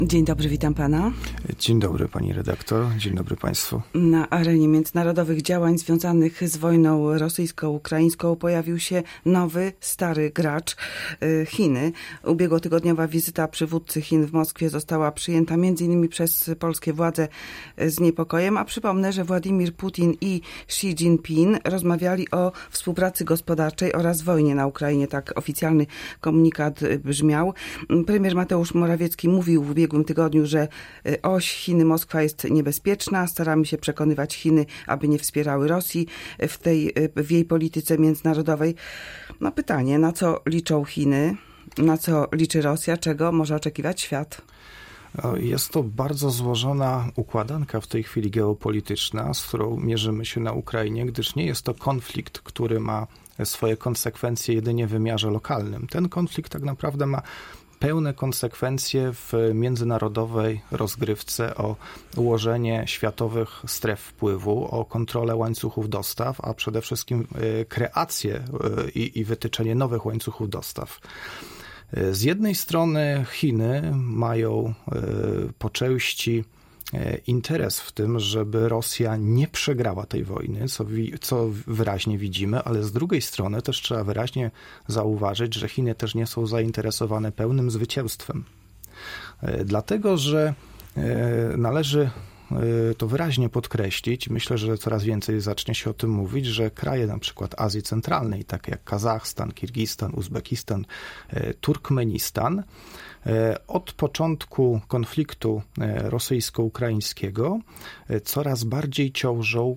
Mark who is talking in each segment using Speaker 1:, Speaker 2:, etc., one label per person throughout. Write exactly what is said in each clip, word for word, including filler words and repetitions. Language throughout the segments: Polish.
Speaker 1: Dzień dobry, witam pana.
Speaker 2: Dzień dobry pani redaktor, dzień dobry państwu.
Speaker 1: Na arenie międzynarodowych działań związanych z wojną rosyjsko-ukraińską pojawił się nowy, stary gracz, Chiny. Ubiegłotygodniowa wizyta przywódcy Chin w Moskwie została przyjęta między innymi przez polskie władze z niepokojem, a przypomnę, że Władimir Putin i Xi Jinping rozmawiali o współpracy gospodarczej oraz wojnie na Ukrainie. Tak oficjalny komunikat brzmiał. Premier Mateusz Morawiecki mówił w ubiegłym tygodniu, że oś Chiny-Moskwa jest niebezpieczna. Staramy się przekonywać Chiny, aby nie wspierały Rosji w tej, w jej polityce międzynarodowej. No pytanie, na co liczą Chiny, na co liczy Rosja, czego może oczekiwać świat?
Speaker 2: Jest to bardzo złożona układanka w tej chwili geopolityczna, z którą mierzymy się na Ukrainie, gdyż nie jest to konflikt, który ma swoje konsekwencje jedynie w wymiarze lokalnym. Ten konflikt tak naprawdę ma pełne konsekwencje w międzynarodowej rozgrywce o ułożenie światowych stref wpływu, o kontrolę łańcuchów dostaw, a przede wszystkim kreację i, i wytyczenie nowych łańcuchów dostaw. Z jednej strony Chiny mają po części interes w tym, żeby Rosja nie przegrała tej wojny, co, co wyraźnie widzimy, ale z drugiej strony też trzeba wyraźnie zauważyć, że Chiny też nie są zainteresowane pełnym zwycięstwem. Dlatego, że należy to wyraźnie podkreślić, myślę, że coraz więcej zacznie się o tym mówić, że kraje na przykład Azji Centralnej, takie jak Kazachstan, Kirgistan, Uzbekistan, Turkmenistan, od początku konfliktu rosyjsko-ukraińskiego coraz bardziej ciążą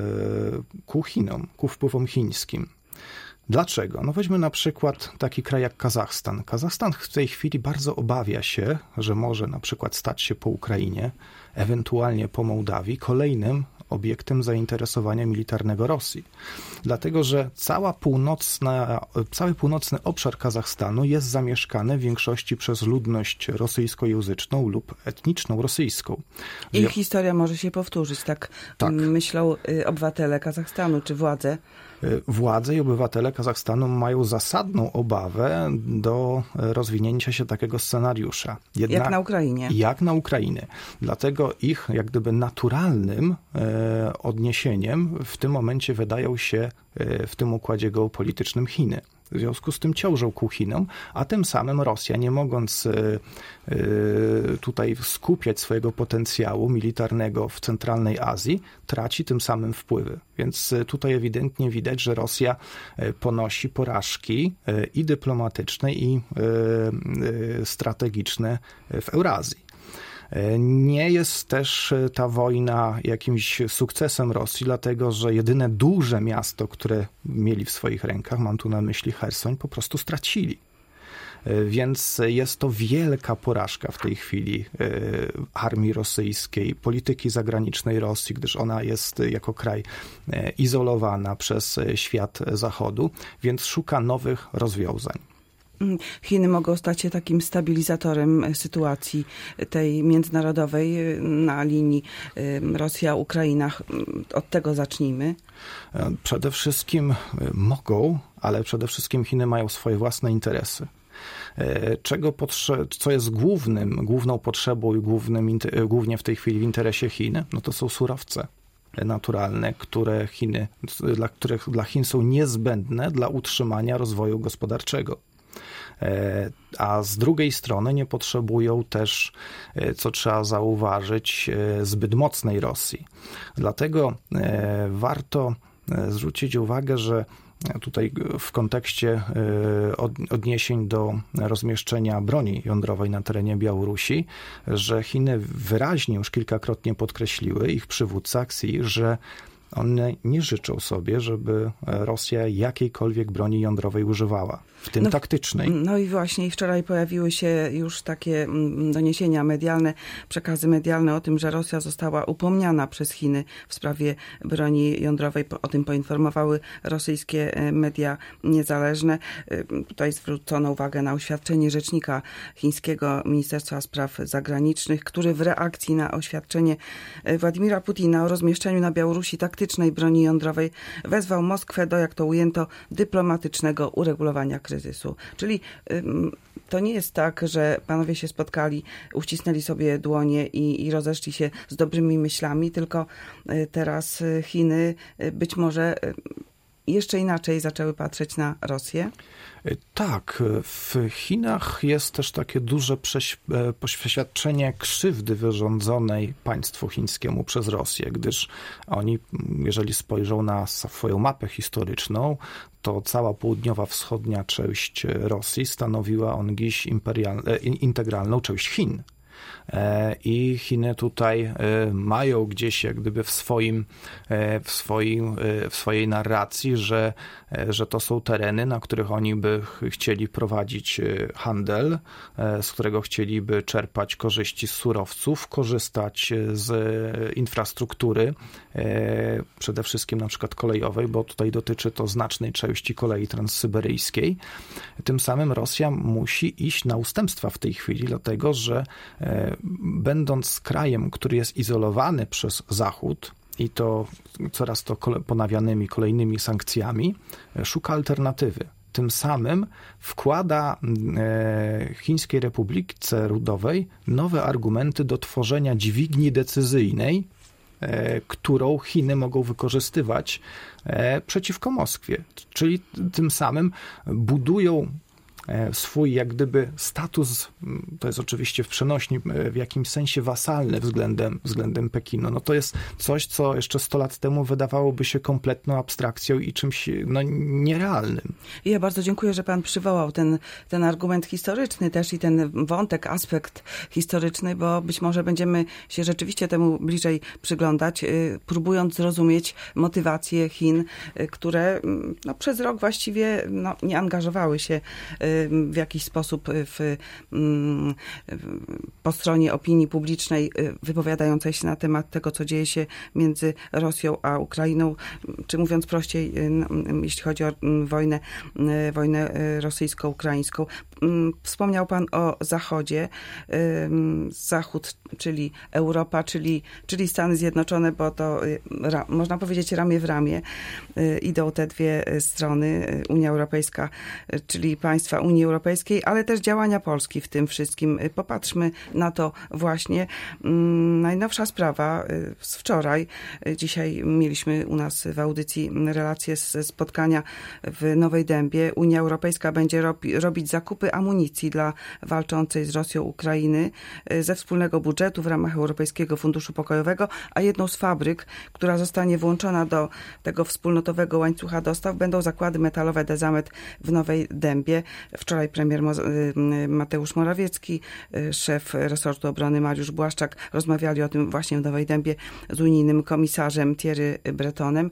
Speaker 2: ku Chinom, ku wpływom chińskim. Dlaczego? No weźmy na przykład taki kraj jak Kazachstan. Kazachstan w tej chwili bardzo obawia się, że może na przykład stać się po Ukrainie, ewentualnie po Mołdawii, kolejnym obiektem zainteresowania militarnego Rosji. Dlatego, że cała północna, cały północny obszar Kazachstanu jest zamieszkany w większości przez ludność rosyjskojęzyczną lub etniczną rosyjską.
Speaker 1: Ich historia może się powtórzyć, tak, tak myślą obywatele Kazachstanu czy władze.
Speaker 2: Władze i obywatele Kazachstanu mają zasadną obawę do rozwinięcia się takiego scenariusza.
Speaker 1: Jednak, jak na Ukrainie.
Speaker 2: Jak na Ukrainie. Dlatego ich jak gdyby naturalnym e, odniesieniem w tym momencie wydają się e, w tym układzie geopolitycznym Chiny. W związku z tym ciążą ku Chinom, a tym samym Rosja, nie mogąc tutaj skupiać swojego potencjału militarnego w centralnej Azji, traci tym samym wpływy. Więc tutaj ewidentnie widać, że Rosja ponosi porażki i dyplomatyczne, i strategiczne w Eurazji. Nie jest też ta wojna jakimś sukcesem Rosji, dlatego że jedyne duże miasto, które mieli w swoich rękach, mam tu na myśli Chersoń, po prostu stracili. Więc jest to wielka porażka w tej chwili armii rosyjskiej, polityki zagranicznej Rosji, gdyż ona jest jako kraj izolowana przez świat Zachodu, więc szuka nowych rozwiązań.
Speaker 1: Chiny mogą stać się takim stabilizatorem sytuacji tej międzynarodowej na linii Rosja-Ukraina. Od tego zacznijmy.
Speaker 2: Przede wszystkim mogą, ale przede wszystkim Chiny mają swoje własne interesy. Czego potrze- co jest głównym, główną potrzebą i głównym, głównie w tej chwili w interesie Chin, no to są surowce naturalne, które Chiny, dla których dla Chin są niezbędne dla utrzymania rozwoju gospodarczego. A z drugiej strony nie potrzebują też, co trzeba zauważyć, zbyt mocnej Rosji. Dlatego warto zwrócić uwagę, że tutaj w kontekście odniesień do rozmieszczenia broni jądrowej na terenie Białorusi, że Chiny wyraźnie już kilkakrotnie podkreśliły, ich przywódca Xi, że one nie życzą sobie, żeby Rosja jakiejkolwiek broni jądrowej używała, w tym
Speaker 1: no,
Speaker 2: taktycznej.
Speaker 1: No i właśnie wczoraj pojawiły się już takie doniesienia medialne, przekazy medialne o tym, że Rosja została upomniana przez Chiny w sprawie broni jądrowej. O tym poinformowały rosyjskie media niezależne. Tutaj zwrócono uwagę na oświadczenie rzecznika chińskiego Ministerstwa Spraw Zagranicznych, który w reakcji na oświadczenie Władimira Putina o rozmieszczeniu na Białorusi taktycznej broni jądrowej wezwał Moskwę do, jak to ujęto, dyplomatycznego uregulowania kryzysu. Czyli to nie jest tak, że panowie się spotkali, uścisnęli sobie dłonie i, i rozeszli się z dobrymi myślami, tylko teraz Chiny być może jeszcze inaczej zaczęły patrzeć na Rosję?
Speaker 2: Tak, w Chinach jest też takie duże przeświadczenie krzywdy wyrządzonej państwu chińskiemu przez Rosję, gdyż oni, jeżeli spojrzą na swoją mapę historyczną, to cała południowa, wschodnia część Rosji stanowiła ongiś integralną część Chin. I Chiny tutaj mają gdzieś jak gdyby w swoim, w swoim, w swojej narracji, że, że to są tereny, na których oni by chcieli prowadzić handel, z którego chcieliby czerpać korzyści z surowców, korzystać z infrastruktury, przede wszystkim na przykład kolejowej, bo tutaj dotyczy to znacznej części kolei transsyberyjskiej. Tym samym Rosja musi iść na ustępstwa w tej chwili, dlatego że będąc krajem, który jest izolowany przez Zachód i to coraz to ponawianymi kolejnymi sankcjami, szuka alternatywy. Tym samym wkłada Chińskiej Republice Ludowej nowe argumenty do tworzenia dźwigni decyzyjnej, którą Chiny mogą wykorzystywać przeciwko Moskwie. Czyli tym samym budują swój jak gdyby status, to jest oczywiście w przenośni, w jakimś sensie wasalny względem, względem Pekinu. No to jest coś, co jeszcze sto lat temu wydawałoby się kompletną abstrakcją i czymś no, nierealnym.
Speaker 1: Ja bardzo dziękuję, że pan przywołał ten, ten argument historyczny też i ten wątek, aspekt historyczny, bo być może będziemy się rzeczywiście temu bliżej przyglądać, próbując zrozumieć motywacje Chin, które no, przez rok właściwie no, nie angażowały się w jakiś sposób w, po stronie opinii publicznej wypowiadającej się na temat tego, co dzieje się między Rosją a Ukrainą, czy mówiąc prościej, jeśli chodzi o wojnę, wojnę rosyjsko-ukraińską. Wspomniał pan o Zachodzie. Zachód, czyli Europa, czyli, czyli Stany Zjednoczone, bo to można powiedzieć ramię w ramię idą te dwie strony, Unia Europejska, czyli państwa Unii Europejskiej, ale też działania Polski w tym wszystkim. Popatrzmy na to właśnie. Najnowsza sprawa z wczoraj. Dzisiaj mieliśmy u nas w audycji relacje ze spotkania w Nowej Dębie. Unia Europejska będzie robi, robić zakupy amunicji dla walczącej z Rosją Ukrainy ze wspólnego budżetu w ramach Europejskiego Funduszu Pokojowego, a jedną z fabryk, która zostanie włączona do tego wspólnotowego łańcucha dostaw, będą zakłady metalowe Dezamet w Nowej Dębie. Wczoraj premier Mateusz Morawiecki, szef resortu obrony Mariusz Błaszczak rozmawiali o tym właśnie w Nowej Dębie z unijnym komisarzem Thierry Bretonem.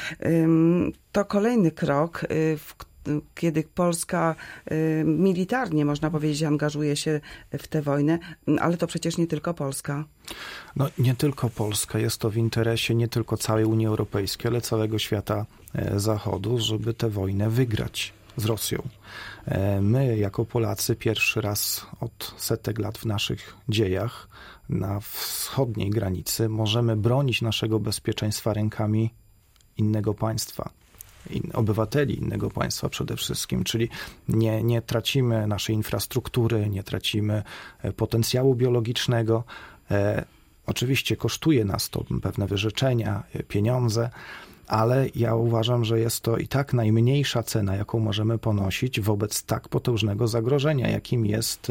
Speaker 1: To kolejny krok, w kiedy Polska militarnie, można powiedzieć, angażuje się w tę wojnę, ale to przecież nie tylko Polska.
Speaker 2: No nie tylko Polska. Jest to w interesie nie tylko całej Unii Europejskiej, ale całego świata Zachodu, żeby tę wojnę wygrać z Rosją. My, jako Polacy, pierwszy raz od setek lat w naszych dziejach na wschodniej granicy możemy bronić naszego bezpieczeństwa rękami innego państwa. In, obywateli innego państwa przede wszystkim, czyli nie, nie tracimy naszej infrastruktury, nie tracimy potencjału biologicznego. E, oczywiście kosztuje nas to pewne wyrzeczenia, pieniądze, ale ja uważam, że jest to i tak najmniejsza cena, jaką możemy ponosić wobec tak potężnego zagrożenia, jakim jest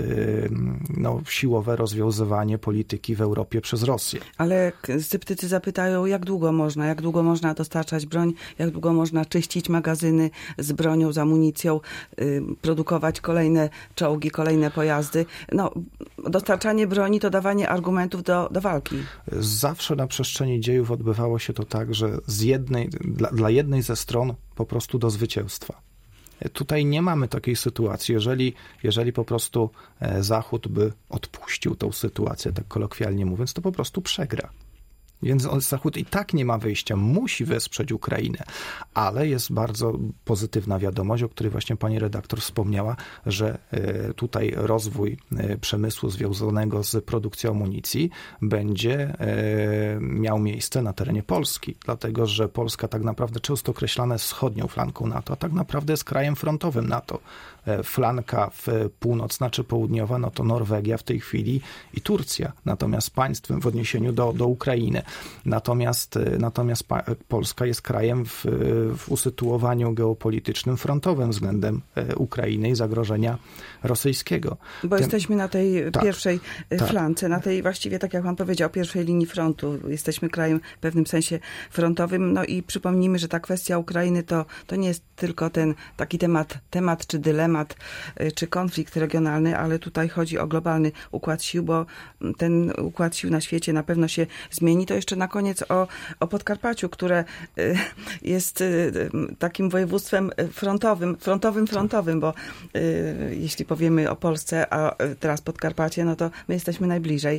Speaker 2: no, siłowe rozwiązywanie polityki w Europie przez Rosję.
Speaker 1: Ale sceptycy zapytają, jak długo można, jak długo można dostarczać broń, jak długo można czyścić magazyny z bronią, z amunicją, produkować kolejne czołgi, kolejne pojazdy. No, dostarczanie broni to dawanie argumentów do, do walki.
Speaker 2: Zawsze na przestrzeni dziejów odbywało się to tak, że z jednej, dla, dla jednej ze stron po prostu do zwycięstwa. Tutaj nie mamy takiej sytuacji. Jeżeli, jeżeli po prostu Zachód by odpuścił tą sytuację, tak kolokwialnie mówiąc, to po prostu przegra. Więc Zachód i tak nie ma wyjścia, musi wesprzeć Ukrainę. Ale jest bardzo pozytywna wiadomość, o której właśnie pani redaktor wspomniała, że tutaj rozwój przemysłu związanego z produkcją amunicji będzie miał miejsce na terenie Polski, dlatego że Polska tak naprawdę często określana jest wschodnią flanką NATO, a tak naprawdę jest krajem frontowym NATO. Flanka północna czy południowa, no to Norwegia w tej chwili i Turcja, natomiast państwem w odniesieniu do, do Ukrainy. Natomiast, natomiast Polska jest krajem w, w usytuowaniu geopolitycznym frontowym względem Ukrainy i zagrożenia rosyjskiego.
Speaker 1: Bo Tym, jesteśmy na tej
Speaker 2: tak,
Speaker 1: pierwszej
Speaker 2: tak.
Speaker 1: flance, na tej właściwie, tak jak pan powiedział, pierwszej linii frontu. Jesteśmy krajem w pewnym sensie frontowym. No i przypomnijmy, że ta kwestia Ukrainy to, to nie jest tylko ten taki temat, temat czy dylemat, czy konflikt regionalny, ale tutaj chodzi o globalny układ sił, bo ten układ sił na świecie na pewno się zmieni. To jeszcze na koniec o, o Podkarpaciu, które jest takim województwem frontowym, frontowym, frontowym, bo jeśli powiemy o Polsce, a teraz Podkarpacie, no to my jesteśmy najbliżej.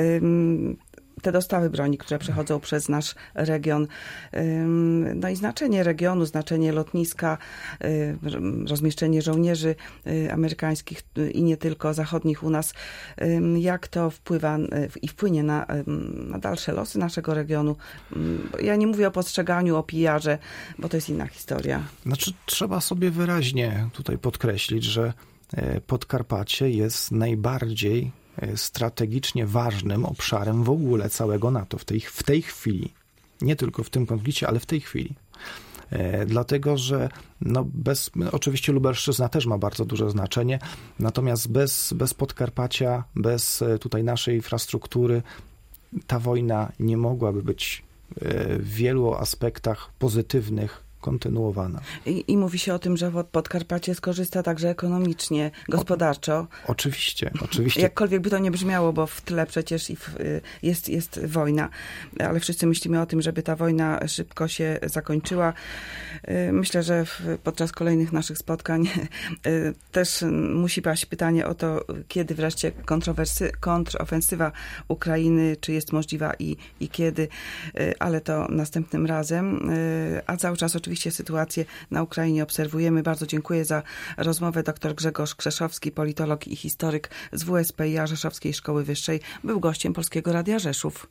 Speaker 1: Te dostawy broni, które przechodzą przez nasz region, no i znaczenie regionu, znaczenie lotniska, rozmieszczenie żołnierzy amerykańskich i nie tylko zachodnich u nas, jak to wpływa i wpłynie na, na dalsze losy naszego regionu. Ja nie mówię o postrzeganiu, o pijarze, bo to jest inna historia.
Speaker 2: Znaczy, trzeba sobie wyraźnie tutaj podkreślić, że Podkarpacie jest najbardziej strategicznie ważnym obszarem w ogóle całego NATO w tej, w tej chwili. Nie tylko w tym konflikcie, ale w tej chwili. E, dlatego, że no bez, oczywiście Lubelszczyzna też ma bardzo duże znaczenie, natomiast bez, bez Podkarpacia, bez tutaj naszej infrastruktury ta wojna nie mogłaby być w wielu aspektach pozytywnych kontynuowana.
Speaker 1: I, I mówi się o tym, że Podkarpacie skorzysta także ekonomicznie, gospodarczo.
Speaker 2: O, oczywiście, oczywiście.
Speaker 1: Jakkolwiek by to nie brzmiało, bo w tle przecież i w, jest, jest wojna, ale wszyscy myślimy o tym, żeby ta wojna szybko się zakończyła. Myślę, że w, podczas kolejnych naszych spotkań też musi paść pytanie o to, kiedy wreszcie kontrowersy, kontrofensywa Ukrainy, czy jest możliwa i, i kiedy, ale to następnym razem. A cały czas oczywiście sytuację na Ukrainie obserwujemy. Bardzo dziękuję za rozmowę. Dr Grzegorz Krzeszowski, politolog i historyk z W S P i A Rzeszowskiej Szkoły Wyższej, był gościem Polskiego Radia Rzeszów.